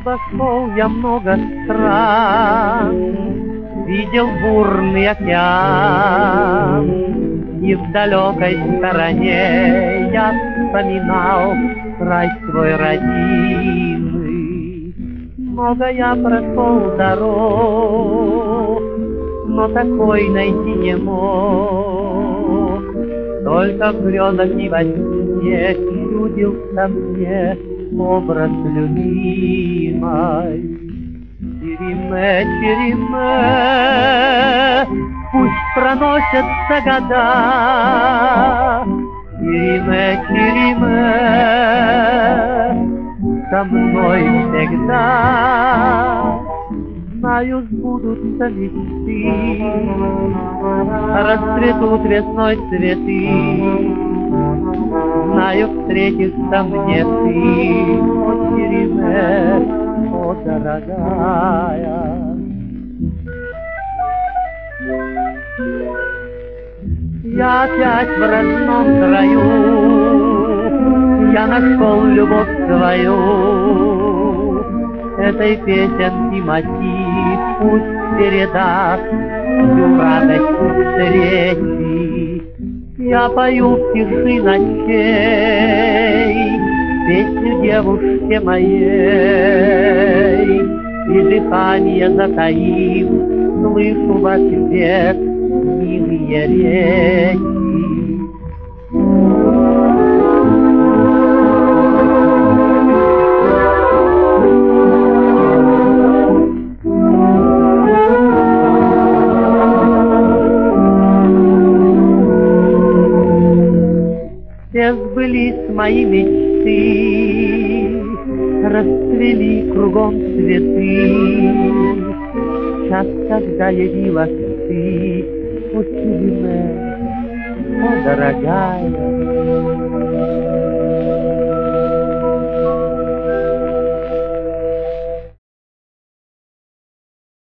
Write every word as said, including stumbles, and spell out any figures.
обошел я много стран, видел бурный океан, и в далекой стороне я вспоминал край свой родимый. Много я прошел дорог, но такой найти не мог. Только в грезах и во сне чудился мне образ любимой. Череме, череме, пусть проносятся года. Череме, череме, со мной всегда. Знаю, сбудутся мечты, расцветут весной цветы. Знаю, встретишься мне ты, о Череме, о дорогая. Я опять в родном краю, я нашел любовь свою. Этой песенки мотив пусть передаст всю радость встречи. Я пою в тиши ночей песню девушке моей, и дыхание затаив, слышу в ответ милые речи. Все сбылись мои мечты, расцвели кругом цветы. Час, когда явилась ты, о Череме, о дорогая.